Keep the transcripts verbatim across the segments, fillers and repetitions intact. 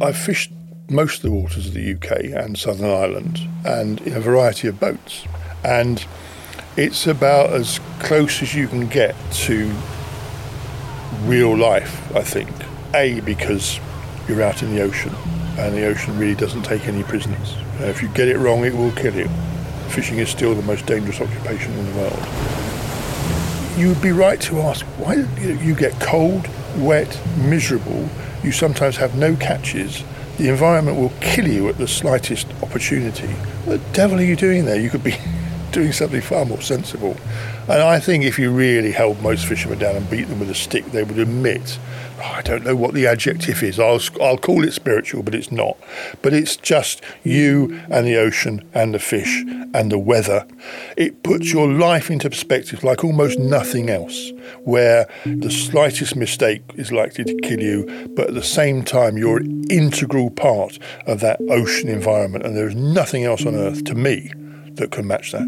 I've fished most of the waters of the U K and Southern Ireland, and in a variety of boats. And it's about as close as you can get to real life, I think. A, because you're out in the ocean, and the ocean really doesn't take any prisoners. Uh, if you get it wrong, it will kill you. Fishing is still the most dangerous occupation in the world. You would be right to ask, why do you get cold, wet, miserable? You sometimes have no catches. The environment will kill you at the slightest opportunity. What the devil are you doing there? You could be doing something far more sensible. And I think if you really held most fishermen down and beat them with a stick, they would admit, oh, I don't know what the adjective is. I'll, I'll call it spiritual, but it's not. But it's just you and the ocean and the fish and the weather. It puts your life into perspective like almost nothing else, where the slightest mistake is likely to kill you, but at the same time, you're an integral part of that ocean environment. And there's nothing else on earth, to me, that can match that.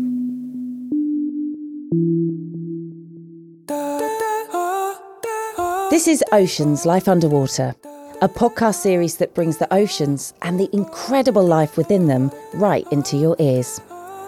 This is Oceans, Life Underwater, a podcast series that brings the oceans and the incredible life within them right into your ears.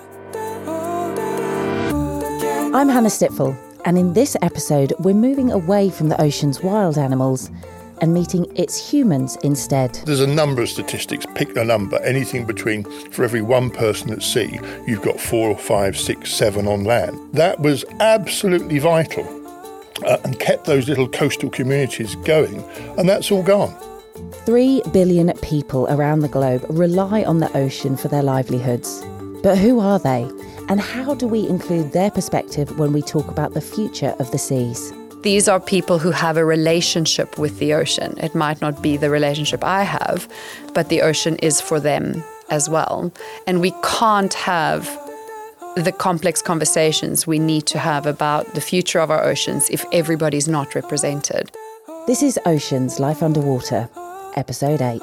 I'm Hannah Stitful, and in this episode, we're moving away from the ocean's wild animals and meeting its humans instead. There's a number of statistics, pick a number, anything between, for every one person at sea, you've got four or five, six, seven on land. That was absolutely vital uh, and kept those little coastal communities going, and that's all gone. Three billion people around the globe rely on the ocean for their livelihoods. But who are they? And how do we include their perspective when we talk about the future of the seas? These are people who have a relationship with the ocean. It might not be the relationship I have, but the ocean is for them as well. And we can't have the complex conversations we need to have about the future of our oceans if everybody's not represented. This is Oceans, Life Underwater, Episode eight.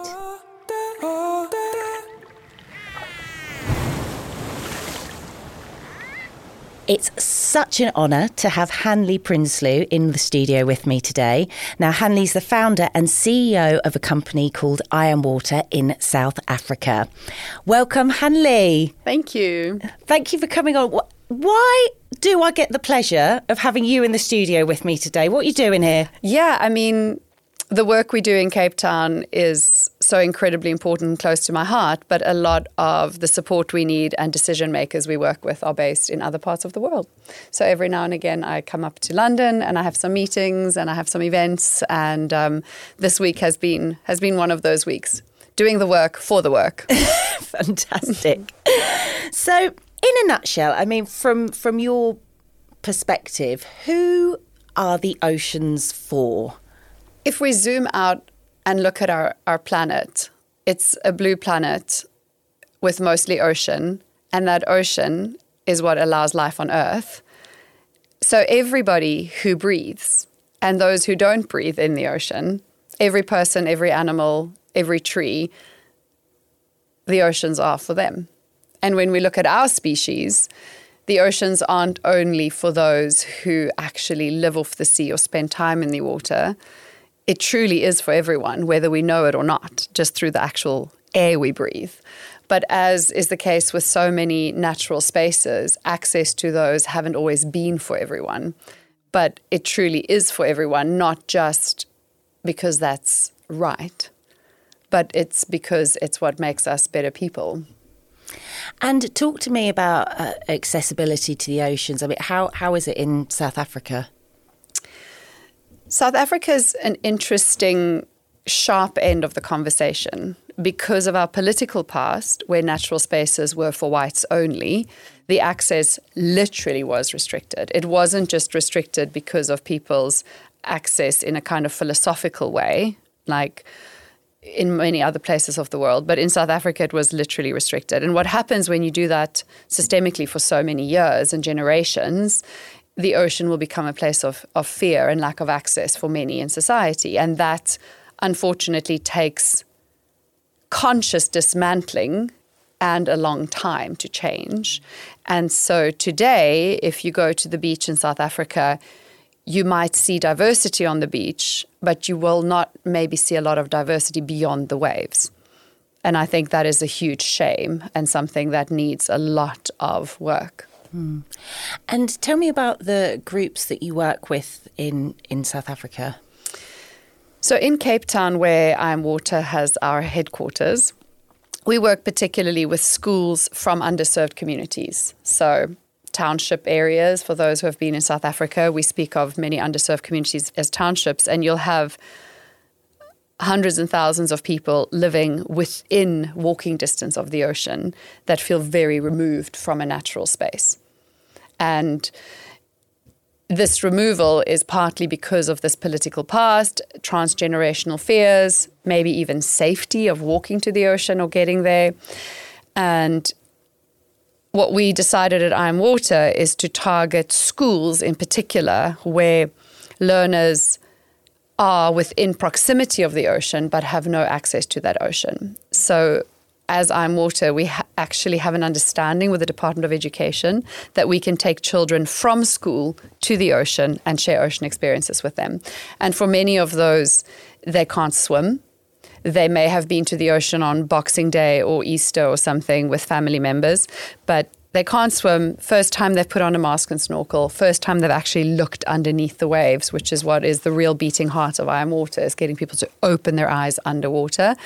It's such an honour to have Hanlie Prinsloo in the studio with me today. Now, Hanlie's the founder and C E O of a company called I Am Water in South Africa. Welcome, Hanlie. Thank you. Thank you for coming on. Why do I get the pleasure of having you in the studio with me today? What are you doing here? Yeah, I mean, the work we do in Cape Town is so incredibly important and close to my heart, but a lot of the support we need and decision makers we work with are based in other parts of the world. So every now and again I come up to London and I have some meetings and I have some events, and um, this week has been has been one of those weeks, doing the work for the work. Fantastic. So in a nutshell, I mean, from from your perspective, who are the oceans for? If we zoom out and look at our, our planet, it's a blue planet with mostly ocean, and that ocean is what allows life on Earth. So everybody who breathes, and those who don't breathe in the ocean, every person, every animal, every tree, the oceans are for them. And when we look at our species, the oceans aren't only for those who actually live off the sea or spend time in the water. It truly is for everyone, whether we know it or not, just through the actual air we breathe. But as is the case with so many natural spaces, access to those haven't always been for everyone. But it truly is for everyone, not just because that's right, but it's because it's what makes us better people. And talk to me about uh, accessibility to the oceans. I mean, how how is it in South Africa? South Africa's an interesting, sharp end of the conversation. Because of our political past, where natural spaces were for whites only, the access literally was restricted. It wasn't just restricted because of people's access in a kind of philosophical way, like in many other places of the world. But in South Africa, it was literally restricted. And what happens when you do that systemically for so many years and generations, the ocean will become a place of, of fear and lack of access for many in society. And that, unfortunately, takes conscious dismantling and a long time to change. And so today, if you go to the beach in South Africa, you might see diversity on the beach, but you will not maybe see a lot of diversity beyond the waves. And I think that is a huge shame and something that needs a lot of work. Mm. And tell me about the groups that you work with in, in South Africa. So in Cape Town, where I Am Water has our headquarters, we work particularly with schools from underserved communities. So township areas, for those who have been in South Africa, we speak of many underserved communities as townships, and you'll have hundreds and thousands of people living within walking distance of the ocean that feel very removed from a natural space. And this removal is partly because of this political past, transgenerational fears, maybe even safety of walking to the ocean or getting there. And what we decided at I Am Water is to target schools in particular where learners are within proximity of the ocean but have no access to that ocean. So as I Am Water, we ha- actually have an understanding with the Department of Education that we can take children from school to the ocean and share ocean experiences with them. And for many of those, they can't swim. They may have been to the ocean on Boxing Day or Easter or something with family members, but they can't swim. First time they've put on a mask and snorkel. First time they've actually looked underneath the waves, which is what is the real beating heart of I Am Water, is getting people to open their eyes underwater.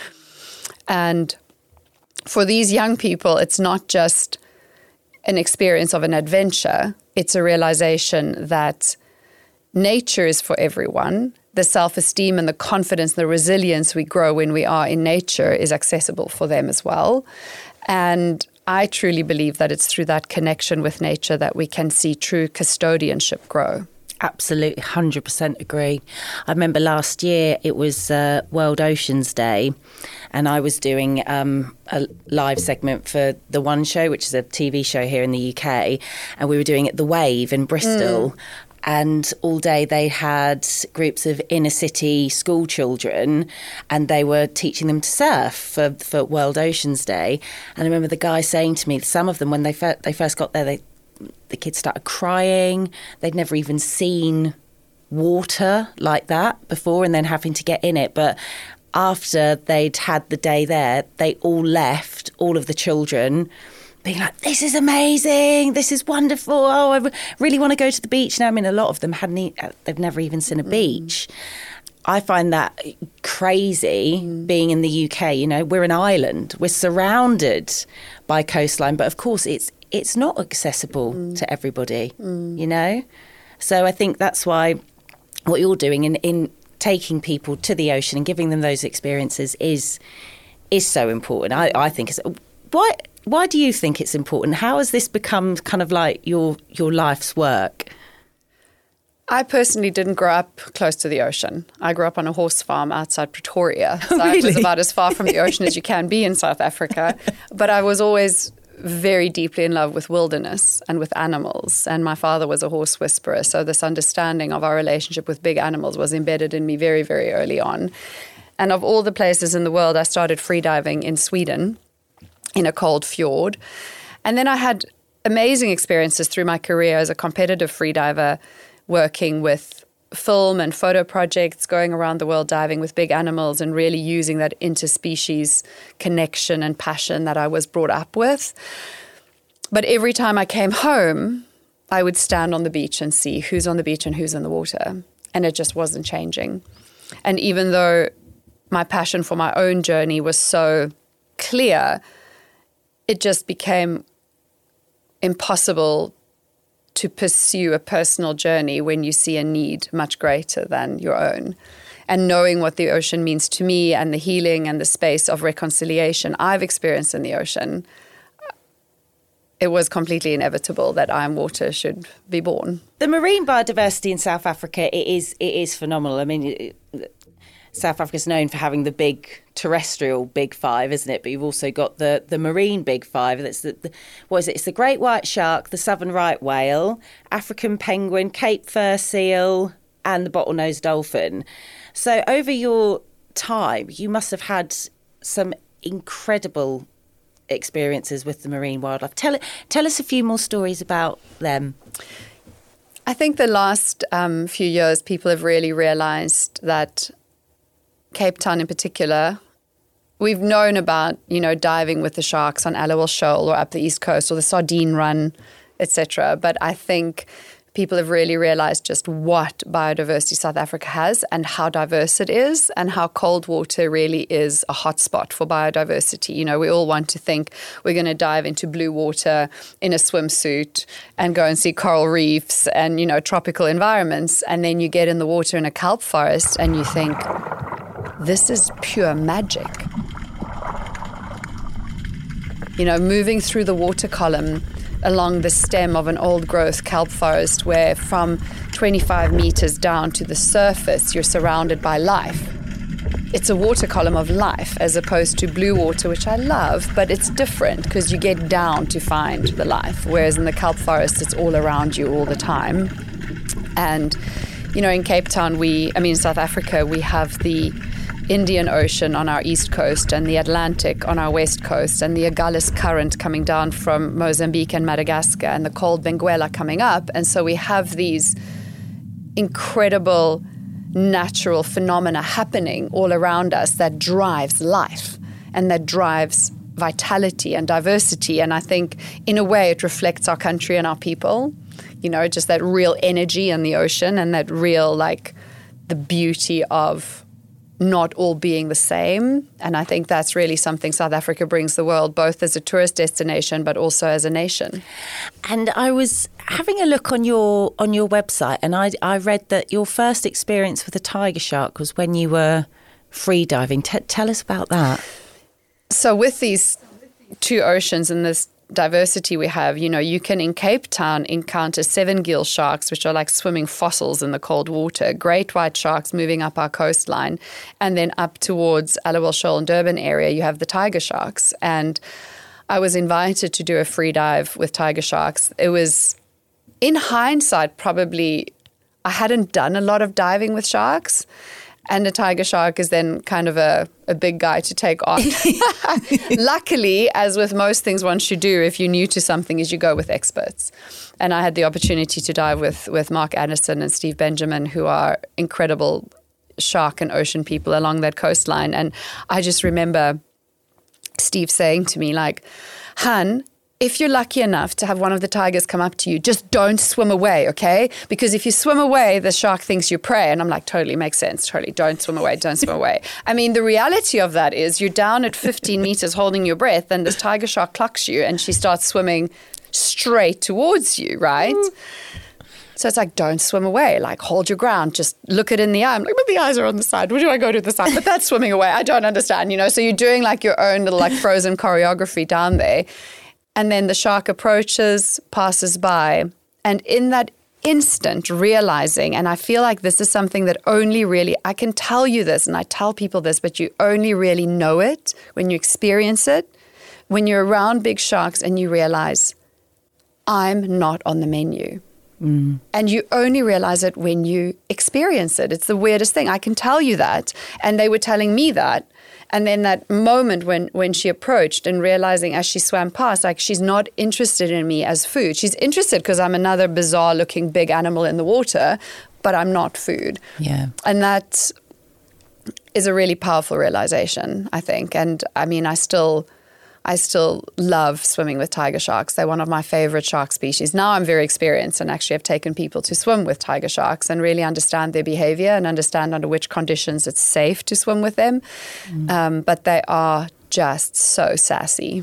And for these young people, it's not just an experience of an adventure. It's a realization that nature is for everyone. The self-esteem and the confidence, the resilience we grow when we are in nature is accessible for them as well. And I truly believe that it's through that connection with nature that we can see true custodianship grow. Absolutely, one hundred percent agree. I remember last year it was uh, World Oceans Day, and I was doing um, a live segment for The One Show, which is a T V show here in the U K, and we were doing it at The Wave in Bristol. Mm. And all day they had groups of inner city school children, and they were teaching them to surf for, for World Oceans Day. And I remember the guy saying to me, some of them, when they, fir- they first got there, they, the kids started crying. They'd never even seen water like that before, and then having to get in it. But after they'd had the day there, they all left, all of the children, being like, this is amazing, this is wonderful, oh, I really want to go to the beach now. I mean, a lot of them hadn't, e- they've never even seen a beach. I find that crazy mm. being in the U K, you know, we're an island, we're surrounded by coastline, but of course it's it's not accessible mm. to everybody, mm. you know? So I think that's why what you're doing in, in taking people to the ocean and giving them those experiences is is so important. I, I think it's... Why, why do you think it's important? How has this become kind of like your your life's work? I personally didn't grow up close to the ocean. I grew up on a horse farm outside Pretoria. So really? I was about as far from the ocean as you can be in South Africa. But I was always very deeply in love with wilderness and with animals. And my father was a horse whisperer. So this understanding of our relationship with big animals was embedded in me very, very early on. And of all the places in the world, I started freediving in Sweden in a cold fjord. And then I had amazing experiences through my career as a competitive freediver, working with film and photo projects, going around the world diving with big animals and really using that interspecies connection and passion that I was brought up with. But every time I came home, I would stand on the beach and see who's on the beach and who's in the water. And it just wasn't changing. And even though my passion for my own journey was so clear, it just became impossible to pursue a personal journey when you see a need much greater than your own. And knowing what the ocean means to me and the healing and the space of reconciliation I've experienced in the ocean, it was completely inevitable that I Am Water should be born. The marine biodiversity in South Africa, it is it is phenomenal. I mean, it, South Africa's known for having the big terrestrial big five, isn't it? But you've also got the, the marine big five. That's the, the what is it? It's the great white shark, the southern right whale, African penguin, Cape fur seal, and the bottlenose dolphin. So over your time, you must have had some incredible experiences with the marine wildlife. Tell tell us a few more stories about them. I think the last um, few years, people have really realized that Cape Town in particular, we've known about, you know, diving with the sharks on Allowal Shoal or up the East Coast or the Sardine Run, et cetera. But I think people have really realized just what biodiversity South Africa has and how diverse it is and how cold water really is a hotspot for biodiversity. You know, we all want to think we're going to dive into blue water in a swimsuit and go and see coral reefs and, you know, tropical environments. And then you get in the water in a kelp forest and you think, this is pure magic. You know, moving through the water column along the stem of an old-growth kelp forest where from twenty-five meters down to the surface, you're surrounded by life. It's a water column of life as opposed to blue water, which I love, but it's different because you get down to find the life, whereas in the kelp forest, it's all around you all the time. And, you know, in Cape Town, we, I mean, in South Africa, we have the Indian Ocean on our east coast and the Atlantic on our west coast and the Agulhas Current coming down from Mozambique and Madagascar and the cold Benguela coming up. And so we have these incredible natural phenomena happening all around us that drives life and that drives vitality and diversity. And I think in a way it reflects our country and our people, you know, just that real energy in the ocean and that real, like, the beauty of not all being the same. And I think that's really something South Africa brings the world, both as a tourist destination, but also as a nation. And I was having a look on your on your website, and I, I read that your first experience with a tiger shark was when you were free diving. T- tell us about that. So with these two oceans and this diversity we have, you know, you can in Cape Town encounter seven gill sharks, which are like swimming fossils in the cold water, great white sharks moving up our coastline, and then up towards Allowal Shoal and Durban area, you have the tiger sharks. And I was invited to do a free dive with tiger sharks. It was, in hindsight, probably I hadn't done a lot of diving with sharks. And a tiger shark is then kind of a, a big guy to take on. Luckily, as with most things one should do if you're new to something, is you go with experts. And I had the opportunity to dive with, with Mark Anderson and Steve Benjamin, who are incredible shark and ocean people along that coastline. And I just remember Steve saying to me, like, Han, if you're lucky enough to have one of the tigers come up to you, just don't swim away, okay? Because if you swim away, the shark thinks you're prey. And I'm like, totally makes sense. Totally. Don't swim away. Don't swim away. I mean, the reality of that is you're down at fifteen meters holding your breath and this tiger shark clocks you and she starts swimming straight towards you, right? Mm. So it's like, don't swim away. Like, hold your ground. Just look it in the eye. I'm like, but the eyes are on the side. Where do I go to the side? But that's swimming away. I don't understand, you know? So you're doing like your own little like frozen choreography down there. And then the shark approaches, passes by, and in that instant realizing, and I feel like this is something that only really, I can tell you this and I tell people this, but you only really know it when you experience it, when you're around big sharks and you realize, I'm not on the menu. Mm. And you only realize it when you experience it. It's the weirdest thing. I can tell you that. And they were telling me that. And then that moment when, when she approached and realizing as she swam past, like, she's not interested in me as food. She's interested because I'm another bizarre looking big animal in the water, but I'm not food. Yeah. And that is a really powerful realization, I think. And I mean, I still... I still love swimming with tiger sharks. They're one of my favorite shark species. Now I'm very experienced and actually have taken people to swim with tiger sharks and really understand their behavior and understand under which conditions it's safe to swim with them. Mm. Um, but they are just so sassy.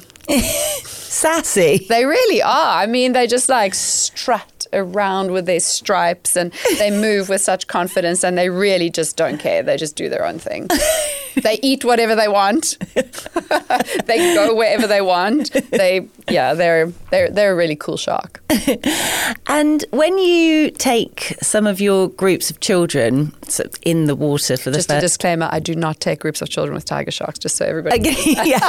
Sassy? They really are. I mean, they just like strut around with their stripes and they move with such confidence and they really just don't care. They just do their own thing. They eat whatever they want. They go wherever they want. They, yeah, they're they're they're a really cool shark. And when you take some of your groups of children in the water for the just first... a disclaimer: I do not take groups of children with tiger sharks. Just so everybody. Okay, yeah.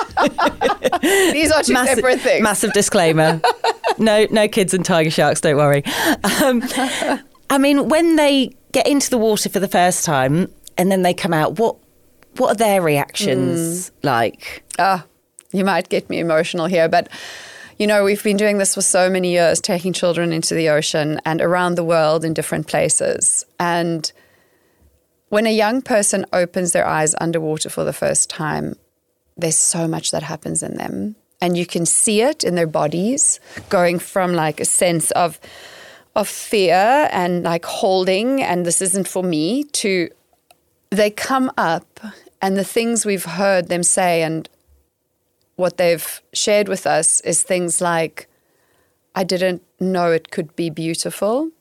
These are two massive, separate things. Massive disclaimer: no, no kids and tiger sharks. Don't worry. Um, I mean, when they get into the water for the first time and then they come out, what? What are their reactions mm. like? Ah, you might get me emotional here, but, You know, we've been doing this for so many years, taking children into the ocean and around the world in different places. And when a young person opens their eyes underwater for the first time, there's so much that happens in them. And you can see it in their bodies, going from like a sense of of fear and like holding, and this isn't for me, to they come up and the things we've heard them say and what they've shared with us is things like, I didn't know it could be beautiful.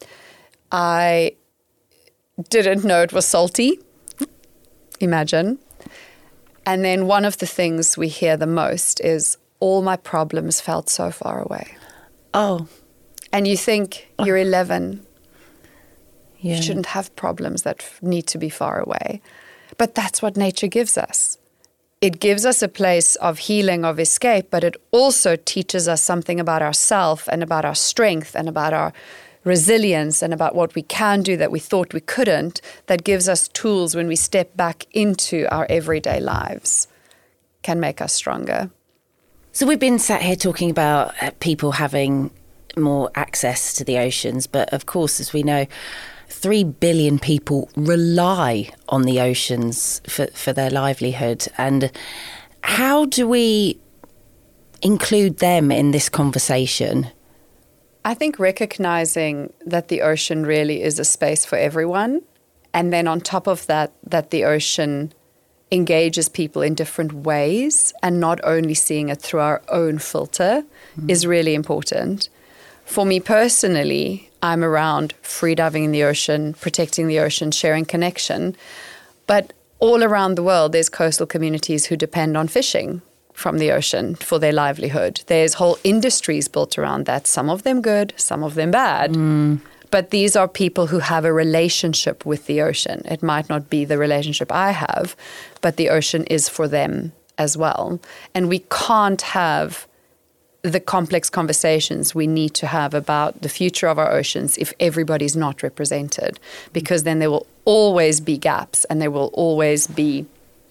I didn't know it was salty. Imagine. And then one of the things we hear the most is, all my problems felt so far away. Oh. And you think, you're eleven. Yeah. You shouldn't have problems that f- need to be far away. But that's what nature gives us. It gives us a place of healing, of escape, but it also teaches us something about ourselves and about our strength and about our resilience and about what we can do that we thought we couldn't, that gives us tools when we step back into our everyday lives, can make us stronger. So we've been sat here talking about uh, people having more access to the oceans, but of course, as we know, three billion people rely on the oceans for, for their livelihood. And how do we include them in this conversation? I think recognizing that the ocean really is a space for everyone, and then on top of that, that the ocean engages people in different ways and not only seeing it through our own filter mm. is really important. For me personally, I'm around freediving in the ocean, protecting the ocean, sharing connection. But all around the world, there's coastal communities who depend on fishing from the ocean for their livelihood. There's whole industries built around that, some of them good, some of them bad. Mm. But these are people who have a relationship with the ocean. It might not be the relationship I have, but the ocean is for them as well. And we can't have the complex conversations we need to have about the future of our oceans if everybody's not represented, because then there will always be gaps and there will always be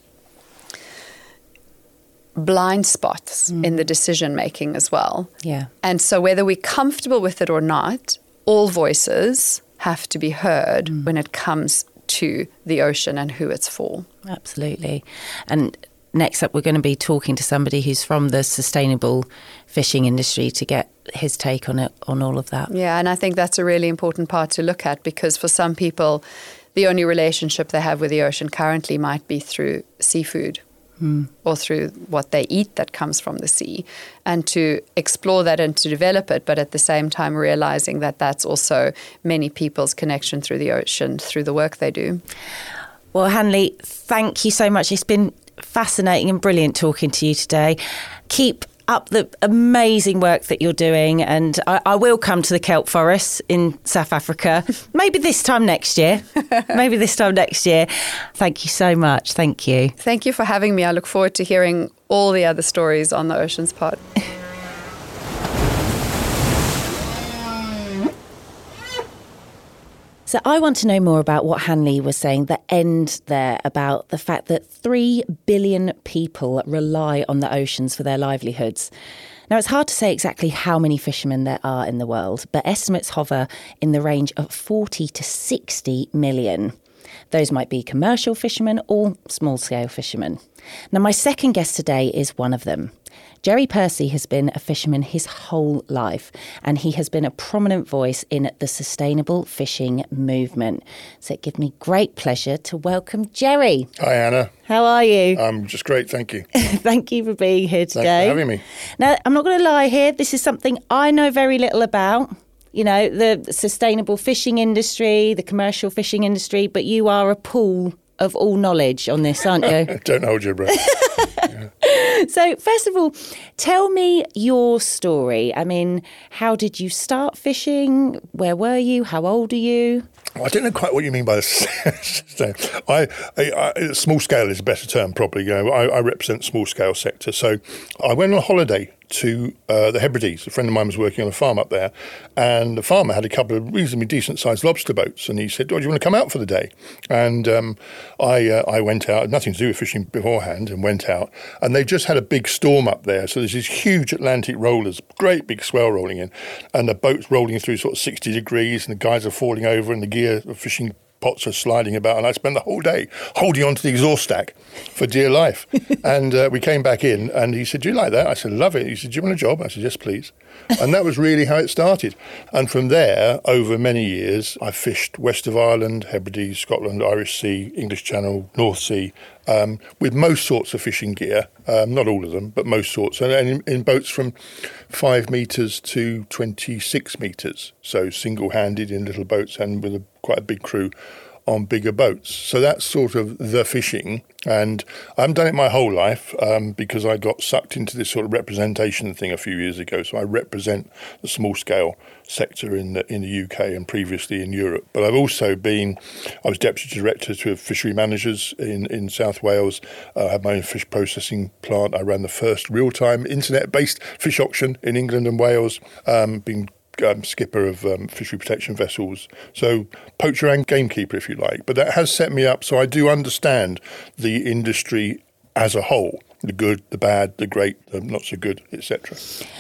blind spots mm. in the decision making as well. Yeah. And so whether we're comfortable with it or not, all voices have to be heard mm. when it comes to the ocean and who it's for. Absolutely. And next up, we're going to be talking to somebody who's from the sustainable fishing industry to get his take on it, on all of that. Yeah, and I think that's a really important part to look at, because for some people, the only relationship they have with the ocean currently might be through seafood mm. or through what they eat that comes from the sea. And to explore that and to develop it, but at the same time realizing that that's also many people's connection through the ocean, through the work they do. Well, Hanli, thank you so much. It's been fascinating and brilliant talking to you today. Keep up the amazing work that you're doing, and I, I will come to the kelp forests in South Africa maybe this time next year maybe this time next year. Thank you so much. Thank you. Thank you for having me. I look forward to hearing all the other stories on the Oceans Pod. So I want to know more about what Hanli was saying, the end there, about the fact that three billion people rely on the oceans for their livelihoods. Now, it's hard to say exactly how many fishermen there are in the world, but estimates hover in the range of forty to sixty million. Those might be commercial fishermen or small-scale fishermen. Now, my second guest today is one of them. Jerry Percy has been a fisherman his whole life, and he has been a prominent voice in the sustainable fishing movement. So it gives me great pleasure to welcome Jerry. Hi, Anna. How are you? I'm just great, thank you. Thank you for being here today. Thanks for having me. Now, I'm not going to lie here. This is something I know very little about. You know, the sustainable fishing industry, the commercial fishing industry, but you are a pool of all knowledge on this, aren't you? Don't hold your breath. Yeah. So, first of all, tell me your story. I mean, how did you start fishing? Where were you? How old are you? I don't know quite what you mean by the I, I, I, small scale is a better term, probably. You know, I, I represent the small scale sector. So I went on a holiday to uh, the Hebrides. A friend of mine was working on a farm up there, and the farmer had a couple of reasonably decent-sized lobster boats, and he said, "Oh, do you want to come out for the day?" And um, I uh, I went out, nothing to do with fishing beforehand, and went out, and they just had a big storm up there, so there's these huge Atlantic rollers, great big swell rolling in, and the boat's rolling through sort of sixty degrees, and the guys are falling over, and the gear, the fishing pots are sliding about, and I spent the whole day holding on to the exhaust stack for dear life. And uh, we came back in, and he said, "Do you like that?" I said, "Love it." He said, "Do you want a job?" I said, "Yes, please." And that was really how it started. And from there, over many years, I fished west of Ireland, Hebrides, Scotland, Irish Sea, English Channel, North Sea, um, with most sorts of fishing gear, um, not all of them, but most sorts, and, and in, in boats from five metres to twenty-six metres, so single-handed in little boats and with a, quite a big crew on bigger boats. So that's sort of the fishing, and I haven't done it my whole life um, because I got sucked into this sort of representation thing a few years ago. So I represent the small scale sector in the in the U K and previously in Europe. But I've also been, I was deputy director to fishery managers in, in South Wales. Uh, I had my own fish processing plant. I ran the first real-time internet-based fish auction in England and Wales. Um, been Um, skipper of um, fishery protection vessels, so poacher and gamekeeper, if you like. But that has set me up, so I do understand the industry as a whole, the good, the bad, the great, the not so good, et cetera.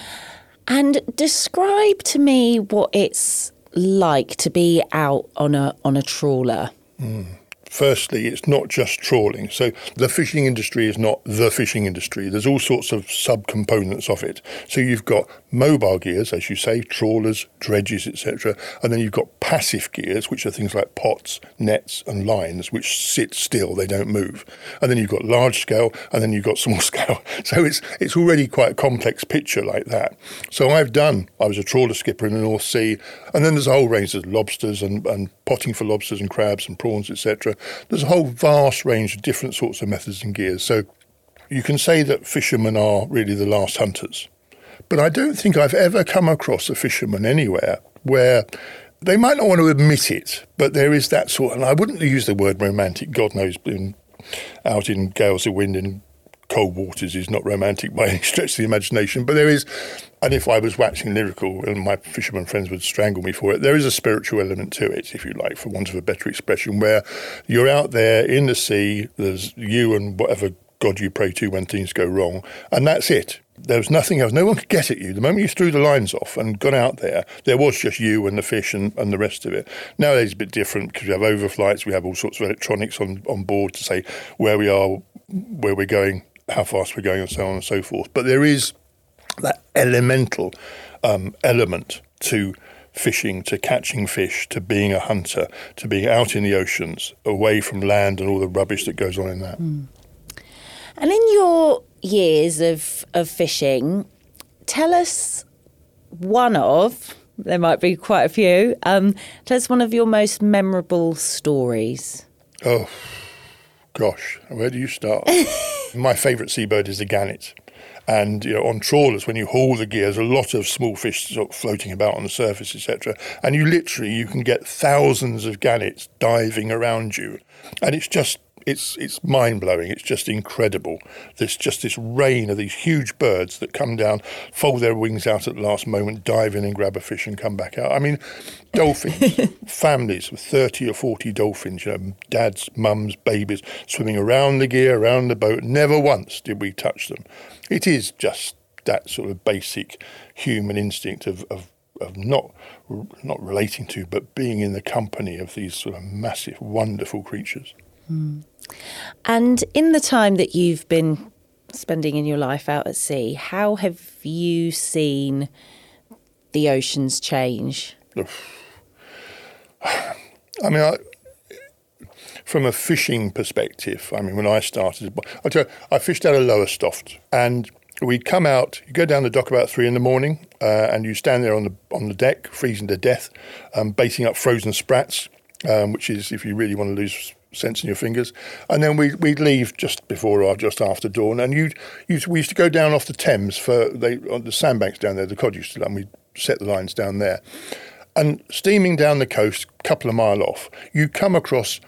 And describe to me what it's like to be out on a on a trawler. Mm. Firstly, it's not just trawling. So the fishing industry is not the fishing industry. There's all sorts of subcomponents of it. So you've got mobile gears, as you say, trawlers, dredges, et cetera. And then you've got passive gears, which are things like pots, nets and lines, which sit still, they don't move. And then you've got large scale, and then you've got small scale. So it's it's already quite a complex picture like that. So I've done, I was a trawler skipper in the North Sea, and then there's a whole range of lobsters and, and potting for lobsters and crabs and prawns, et cetera. There's a whole vast range of different sorts of methods and gears. So you can say that fishermen are really the last hunters. But I don't think I've ever come across a fisherman anywhere where they might not want to admit it, but there is that sort, and I wouldn't use the word romantic. God knows, being out in gales of wind in cold waters is not romantic by any stretch of the imagination, but there is, and if I was waxing lyrical and my fisherman friends would strangle me for it, there is a spiritual element to it, if you like, for want of a better expression, where you're out there in the sea, there's you and whatever God you pray to when things go wrong, and that's it. There was nothing else. No one could get at you. The moment you threw the lines off and got out there, there was just you and the fish and, and the rest of it. Nowadays it's a bit different because we have overflights, we have all sorts of electronics on, on board to say where we are, where we're going, how fast we're going, and so on and so forth. But there is that elemental um, element to fishing, to catching fish, to being a hunter, to being out in the oceans, away from land and all the rubbish that goes on in that. Mm. And in your years of of fishing, tell us one of, there might be quite a few, um, tell us one of your most memorable stories. Oh, gosh, where do you start? My favourite seabird is the gannet. And, you know, on trawlers, when you haul the gear, there's a lot of small fish sort of floating about on the surface, et cetera. And you literally, you can get thousands of gannets diving around you. And it's just, it's it's mind-blowing. It's just incredible. There's just this rain of these huge birds that come down, fold their wings out at the last moment, dive in and grab a fish and come back out. I mean, dolphins, families of thirty or forty dolphins, you know, dads, mums, babies, swimming around the gear, around the boat. Never once did we touch them. It is just that sort of basic human instinct of, of of not not relating to, but being in the company of these sort of massive, wonderful creatures. Mm. And in the time that you've been spending in your life out at sea, how have you seen the oceans change? I mean, I, from a fishing perspective, I mean, when I started, I, tell you, I fished out of Lowestoft, and we'd come out, you go down the dock about three in the morning, uh, and you stand there on the on the deck, freezing to death, um, baiting up frozen sprats, um, which is if you really want to lose sense in your fingers. And then we, we'd leave just before or just after dawn, and you'd, you'd, we used to go down off the Thames for they on the sandbanks down there, the cod used to, and we'd set the lines down there. And steaming down the coast, a couple of mile off, you come across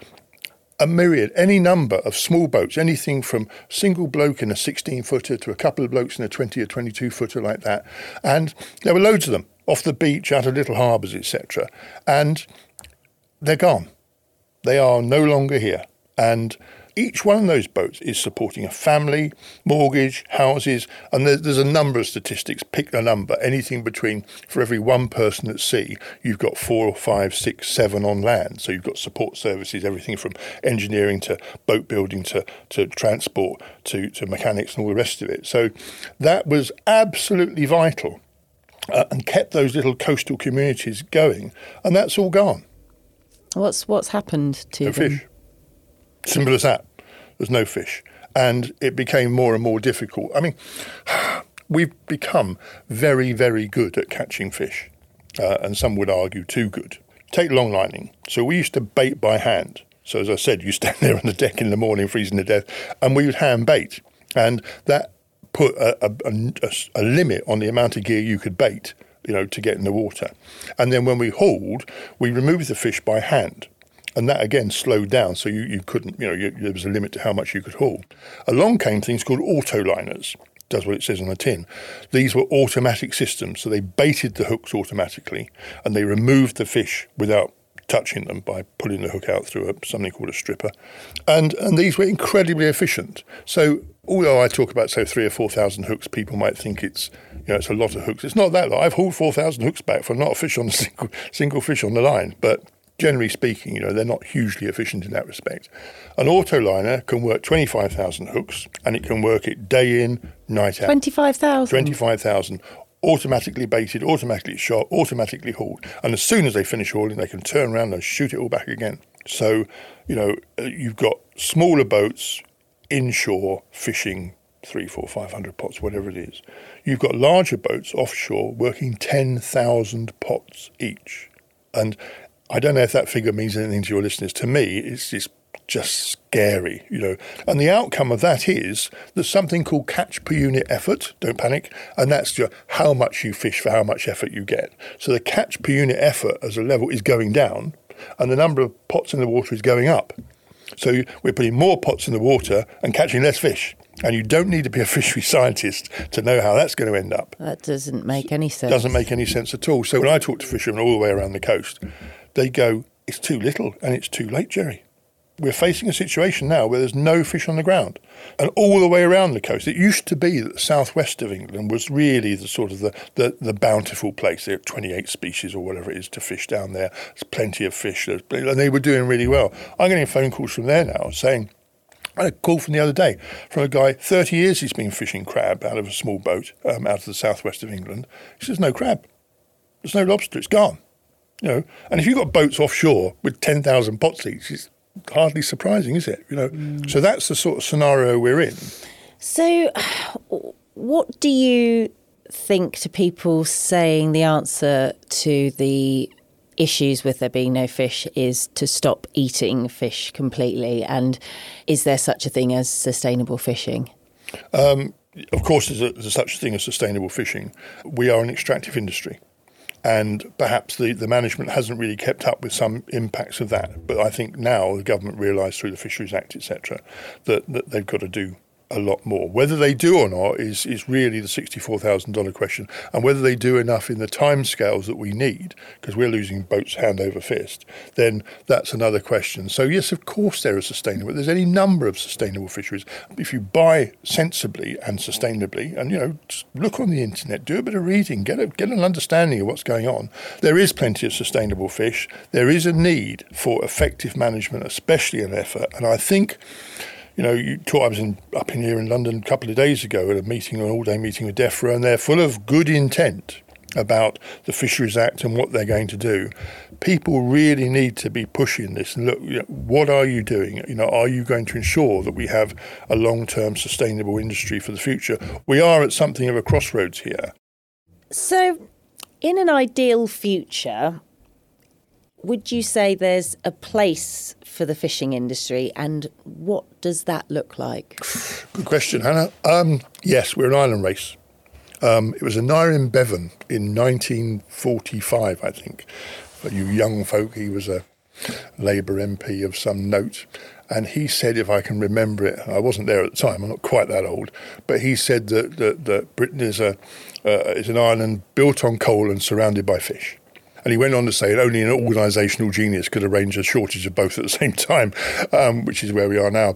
a myriad, any number of small boats, anything from a single bloke in a sixteen-footer to a couple of blokes in a twenty or twenty-two-footer like that. And there were loads of them off the beach, out of little harbours, et cetera. And they're gone. They are no longer here. And each one of those boats is supporting a family, mortgage, houses, and there's, there's a number of statistics. Pick a number, anything between, for every one person at sea, you've got four or five, six, seven on land. So you've got support services, everything from engineering to boat building to, to transport to, to mechanics and all the rest of it. So that was absolutely vital uh, and kept those little coastal communities going. And that's all gone. What's, what's happened to No them? fish. Simple as that. There's no fish. And it became more and more difficult. I mean, we've become very, very good at catching fish. Uh, and some would argue too good. Take long lining. So we used to bait by hand. So as I said, you stand there on the deck in the morning freezing to death, and we would hand bait. And that put a, a, a, a limit on the amount of gear you could bait, you know, to get in the water. And then when we hauled, we removed the fish by hand. And that, again, slowed down, so you, you couldn't, you know, you, there was a limit to how much you could haul. Along came things called autoliners, does what it says on the tin. These were automatic systems, so they baited the hooks automatically, and they removed the fish without touching them by pulling the hook out through a, something called a stripper. And and these were incredibly efficient. So although I talk about, say, three or four thousand hooks, people might think it's, you know, it's a lot of hooks. It's not that lot. I've hauled four thousand hooks back for not a fish on a single, single fish on the line, but generally speaking, you know, they're not hugely efficient in that respect. An autoliner can work twenty-five thousand hooks, and it can work it day in, night out. twenty-five thousand? twenty-five thousand. Automatically baited, automatically shot, automatically hauled. And as soon as they finish hauling, they can turn around and shoot it all back again. So, you know, you've got smaller boats inshore fishing three, four, five hundred pots, whatever it is. You've got larger boats offshore working ten thousand pots each. And I don't know if that figure means anything to your listeners. To me, it's just, just scary, you know. And the outcome of that is there's something called catch per unit effort, don't panic, and that's just how much you fish for how much effort you get. So the catch per unit effort as a level is going down, and the number of pots in the water is going up. So we're putting more pots in the water and catching less fish. And you don't need to be a fishery scientist to know how that's going to end up. That doesn't make any sense. Doesn't make any sense at all. So when I talk to fishermen all the way around the coast, they go, it's too little and it's too late, Jerry. We're facing a situation now where there's no fish on the ground. And all the way around the coast, it used to be that the southwest of England was really the sort of the, the, the bountiful place. There are twenty-eight species or whatever it is to fish down there. There's plenty of fish. And they were doing really well. I'm getting phone calls from there now saying, I had a call from the other day from a guy, thirty years he's been fishing crab out of a small boat um, out of the southwest of England. He says, no crab. There's no lobster. It's gone. You know, and if you've got boats offshore with ten thousand pots each, it's hardly surprising, is it? You know, mm. So that's the sort of scenario we're in. So what do you think to people saying the answer to the issues with there being no fish is to stop eating fish completely? And is there such a thing as sustainable fishing? Um, of course, there's, a, there's such a thing as sustainable fishing. We are an extractive industry. And perhaps the, the management hasn't really kept up with some impacts of that. But I think now the government realised through the Fisheries Act, et cetera, that, that they've got to do a lot more. Whether they do or not is, is really the sixty-four thousand dollars question, and whether they do enough in the timescales that we need, because we're losing boats hand over fist, then that's another question. So yes, of course there are sustainable. There's any number of sustainable fisheries. If you buy sensibly and sustainably, and you know, just look on the internet, do a bit of reading, get a, get an understanding of what's going on. There is plenty of sustainable fish. There is a need for effective management, especially in effort, and I think. You know, you talk, I was in, up in here in London a couple of days ago at a meeting, an all-day meeting with DEFRA, and they're full of good intent about the Fisheries Act and what they're going to do. People really need to be pushing this and look, you know, what are you doing? You know, are you going to ensure that we have a long-term sustainable industry for the future? We are at something of a crossroads here. So, in an ideal future, would you say there's a place for the fishing industry, and what does that look like? Good question, Hannah. Um, yes, we're an island race. Um, it was Aneurin Bevan in nineteen forty-five, I think. For you young folk, he was a Labour M P of some note. And he said, if I can remember it, I wasn't there at the time, I'm not quite that old, but he said that, that, that Britain is, a, uh, is an island built on coal and surrounded by fish. And he went on to say that only an organisational genius could arrange a shortage of both at the same time, um, which is where we are now.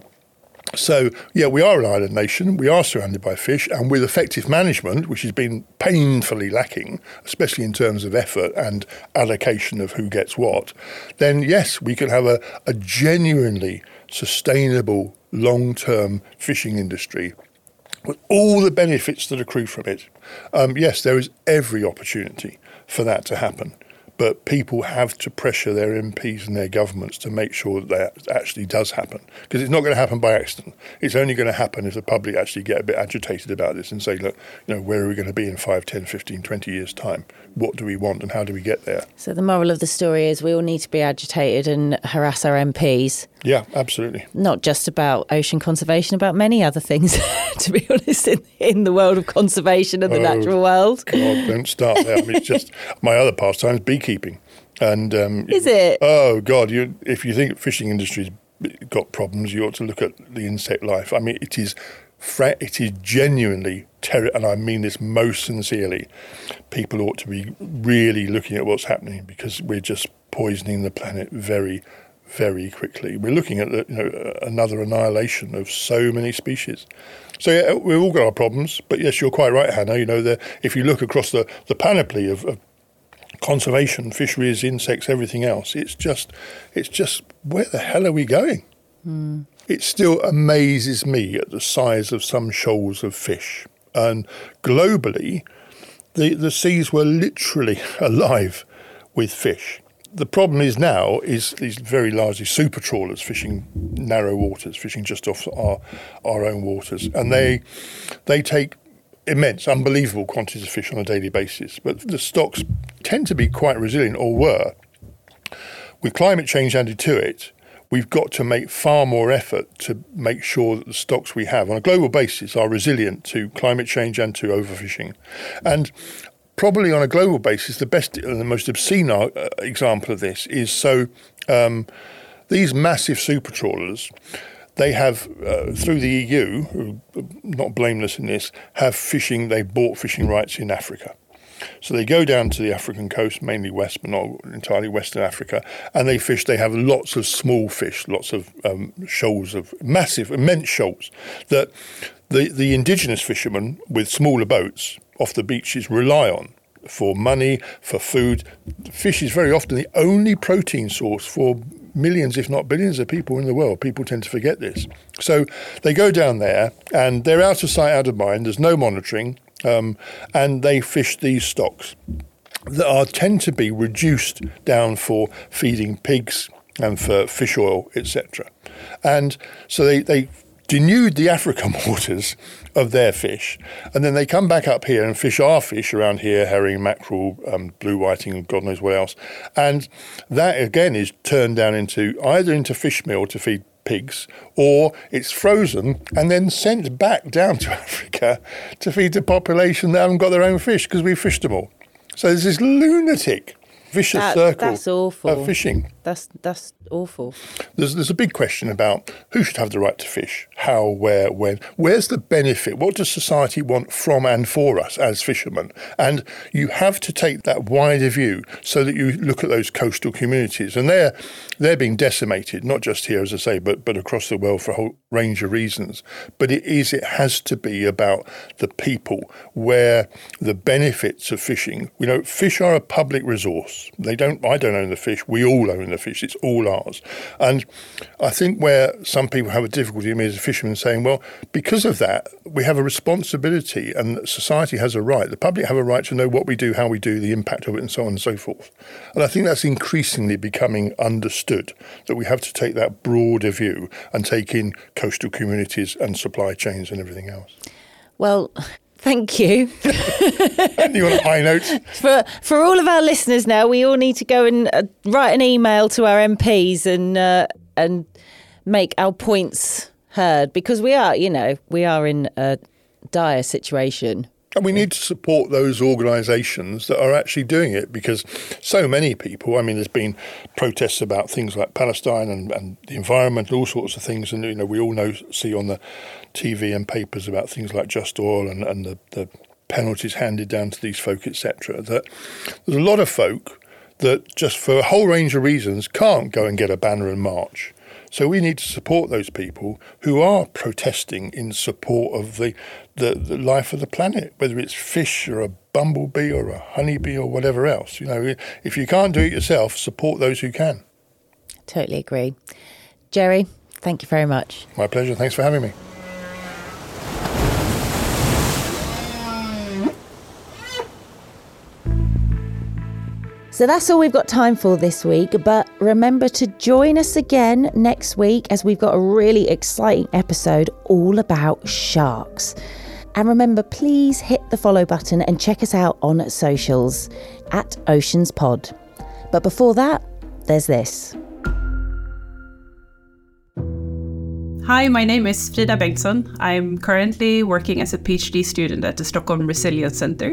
So, yeah, we are an island nation, we are surrounded by fish, and with effective management, which has been painfully lacking, especially in terms of effort and allocation of who gets what, then yes, we can have a, a genuinely sustainable, long-term fishing industry with all the benefits that accrue from it. Um, yes, there is every opportunity for that to happen. But people have to pressure their M Ps and their governments to make sure that that actually does happen. Because it's not going to happen by accident. It's only going to happen if the public actually get a bit agitated about this and say, look, you know, where are we going to be in five, ten, fifteen, twenty years' time? What do we want and how do we get there? So the moral of the story is we all need to be agitated and harass our M Ps. Yeah, absolutely. Not just about ocean conservation, about many other things, to be honest, in, in the world of conservation and the oh, natural world. God, don't start there. I mean, it's just my other pastime is beekeeping. And um, Is it? Oh, God, you, if you think fishing industry's got problems, you ought to look at the insect life. I mean, it is fra- it is genuinely terrible, and I mean this most sincerely. People ought to be really looking at what's happening because we're just poisoning the planet very, very quickly. We're looking at the, you know, another annihilation of so many species. So yeah, we've all got our problems, but yes, you're quite right, Hannah. You know, the, if you look across the, the panoply of, of conservation, fisheries, insects, everything else, it's just, it's just where the hell are we going? Mm. It still amazes me at the size of some shoals of fish, and globally, the the seas were literally alive with fish. The problem is now is these very largely super trawlers fishing narrow waters, fishing just off our our own waters, and they they take immense, unbelievable quantities of fish on a daily basis. But the stocks tend to be quite resilient, or were. With climate change added to it, we've got to make far more effort to make sure that the stocks we have on a global basis are resilient to climate change and to overfishing. And probably on a global basis, the best and the most obscene uh, example of this is so um, these massive super trawlers, they have, uh, through the E U, who are not blameless in this, have fishing, they bought fishing rights in Africa. So they go down to the African coast, mainly west, but not entirely Western Africa, and they fish. They have lots of small fish, lots of um, shoals of massive, immense shoals that the, the indigenous fishermen with smaller boats off the beaches rely on for money, for food. Fish is very often the only protein source for millions, if not billions, of people in the world. People tend to forget this. So they go down there and they're out of sight, out of mind. There's no monitoring. Um, and they fish these stocks that are tend to be reduced down for feeding pigs and for fish oil, et cetera. And so they, they denude the African waters of their fish, and then they come back up here and fish our fish around here, herring, mackerel, um, blue whiting, and God knows what else. And that, again, is turned down into either into fish meal to feed pigs, or it's frozen and then sent back down to Africa to feed the population that haven't got their own fish because we fished them all. So there's this lunatic vicious that, circle that's awful. of fishing. That's that's awful. There's there's a big question about who should have the right to fish, how, where, when. Where's the benefit? What does society want from and for us as fishermen? And you have to take that wider view so that you look at those coastal communities. And they're they're being decimated, not just here, as I say, but but across the world for a whole range of reasons. But it is, it has to be about the people, where the benefits of fishing, you know, fish are a public resource. They don't, I don't own the fish. We all own the fish. It's all ours. And I think where some people have a difficulty with me as a fisherman saying, well, because of that, we have a responsibility and society has a right. The public have a right to know what we do, how we do, the impact of it, and so on and so forth. And I think that's increasingly becoming understood, that we have to take that broader view and take in coastal communities and supply chains and everything else. Well, thank you. You want a high note? For for all of our listeners now, we all need to go and uh, write an email to our M Ps and uh, and make our points heard, because we are, you know, we are in a dire situation. And we need to support those organisations that are actually doing it, because so many people, I mean, there's been protests about things like Palestine and, and the environment, all sorts of things. And, you know, we all know, see on the T V and papers about things like Just Oil and, and the, the penalties handed down to these folk, et cetera, that there's a lot of folk that just for a whole range of reasons can't go and get a banner and march. So we need to support those people who are protesting in support of the, the, the life of the planet, whether it's fish or a bumblebee or a honeybee or whatever else. You know, if you can't do it yourself, support those who can. Totally agree. Jerry, thank you very much. My pleasure. Thanks for having me. So that's all we've got time for this week, but remember to join us again next week as we've got a really exciting episode all about sharks. And remember, please hit the follow button and check us out on socials at Oceans Pod. But before that, there's this. Hi, my name is Frida Bengtsson. I'm currently working as a PhD student at the Stockholm Resilience Center.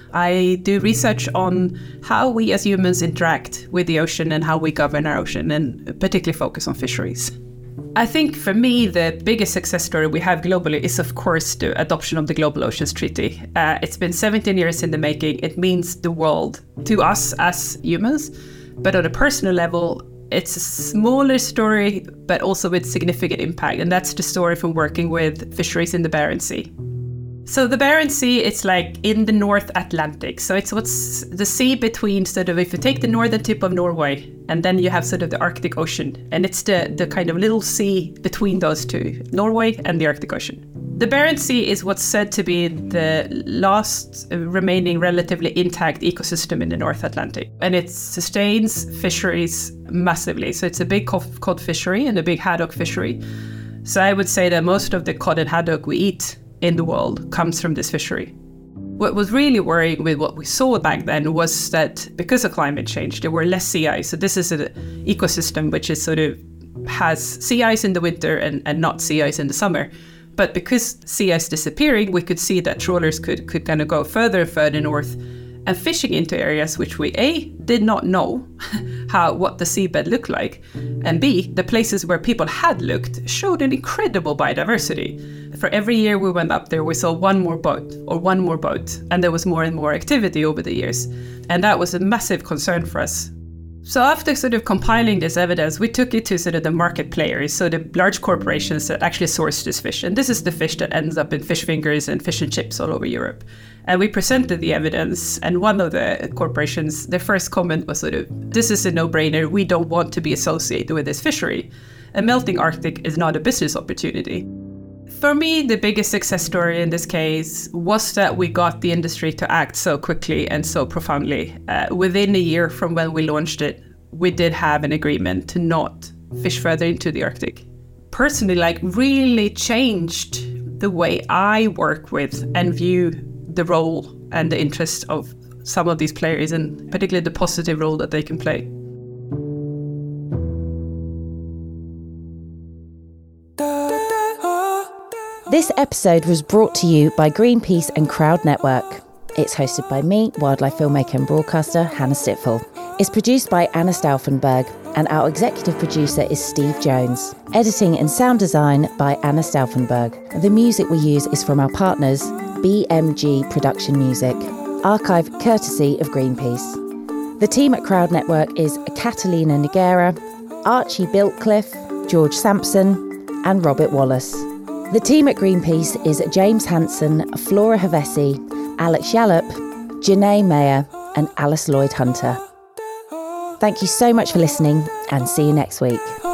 I do research on how we as humans interact with the ocean and how we govern our ocean, and particularly focus on fisheries. I think for me, the biggest success story we have globally is, of course, the adoption of the Global Oceans Treaty. Uh, it's been seventeen years in the making. It means the world to us as humans, but on a personal level, it's a smaller story, but also with significant impact. And that's the story from working with fisheries in the Barents Sea. So the Barents Sea, it's like in the North Atlantic. So it's what's the sea between sort of, if you take the northern tip of Norway, and then you have sort of the Arctic Ocean. And it's the, the kind of little sea between those two, Norway and the Arctic Ocean. The Barents Sea is what's said to be the last remaining relatively intact ecosystem in the North Atlantic. And it sustains fisheries massively. So it's a big cod fishery and a big haddock fishery. So I would say that most of the cod and haddock we eat in the world comes from this fishery. What was really worrying with what we saw back then was that because of climate change, there were less sea ice. So this is an ecosystem which is sort of has sea ice in the winter and, and not sea ice in the summer. But because sea ice disappearing, we could see that trawlers could, could kind of go further and further north and fishing into areas which we A, did not know how what the seabed looked like, and B, the places where people had looked showed an incredible biodiversity. For every year we went up there, we saw one more boat or one more boat, and there was more and more activity over the years. And that was a massive concern for us. So after sort of compiling this evidence, we took it to sort of the market players, so the large corporations that actually source this fish. And this is the fish that ends up in fish fingers and fish and chips all over Europe. And we presented the evidence, and one of the corporations, their first comment was sort of, this is a no-brainer, we don't want to be associated with this fishery. A melting Arctic is not a business opportunity. For me, the biggest success story in this case was that we got the industry to act so quickly and so profoundly. Uh, within a year from when we launched it, we did have an agreement to not fish further into the Arctic. Personally, like, really changed the way I work with and view the role and the interest of some of these players, and particularly the positive role that they can play. This episode was brought to you by Greenpeace and Crowd Network. It's hosted by me, wildlife filmmaker and broadcaster Hannah Stitful. It's produced by Anna Stauffenberg, and our executive producer is Steve Jones. Editing and sound design by Anna Stauffenberg. The music we use is from our partners, B M G Production Music, archive courtesy of Greenpeace. The team at Crowd Network is Catalina Noguera, Archie Biltcliffe, George Sampson, and Robert Wallace. The team at Greenpeace is James Hansen, Flora Havesi, Alex Yallop, Janae Mayer, and Alice Lloyd Hunter. Thank you so much for listening, and see you next week.